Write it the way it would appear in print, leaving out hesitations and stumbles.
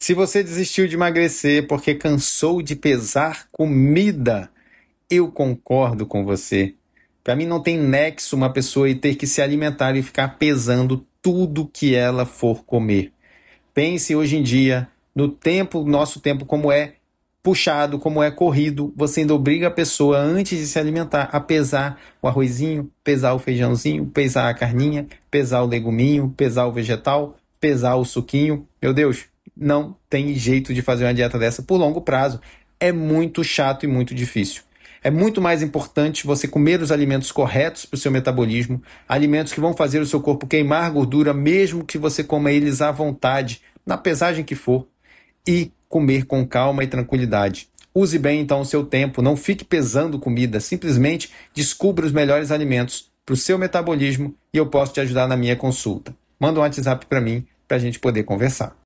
Se você desistiu de emagrecer porque cansou de pesar comida, eu concordo com você. Para mim não tem nexo uma pessoa ir ter que se alimentar e ficar pesando tudo que ela for comer. Pense hoje em dia, no tempo, nosso tempo, como é puxado, como é corrido, você ainda obriga a pessoa, antes de se alimentar, a pesar o arrozinho, pesar o feijãozinho, pesar a carninha, pesar o leguminho, pesar o vegetal, pesar o suquinho. Meu Deus, não tem jeito de fazer uma dieta dessa por longo prazo. É muito chato e muito difícil. É muito mais importante você comer os alimentos corretos para o seu metabolismo, alimentos que vão fazer o seu corpo queimar gordura, mesmo que você coma eles à vontade, na pesagem que for, e comer com calma e tranquilidade. Use bem então o seu tempo, não fique pesando comida, simplesmente descubra os melhores alimentos para o seu metabolismo e eu posso te ajudar na minha consulta. Manda um WhatsApp para mim para a gente poder conversar.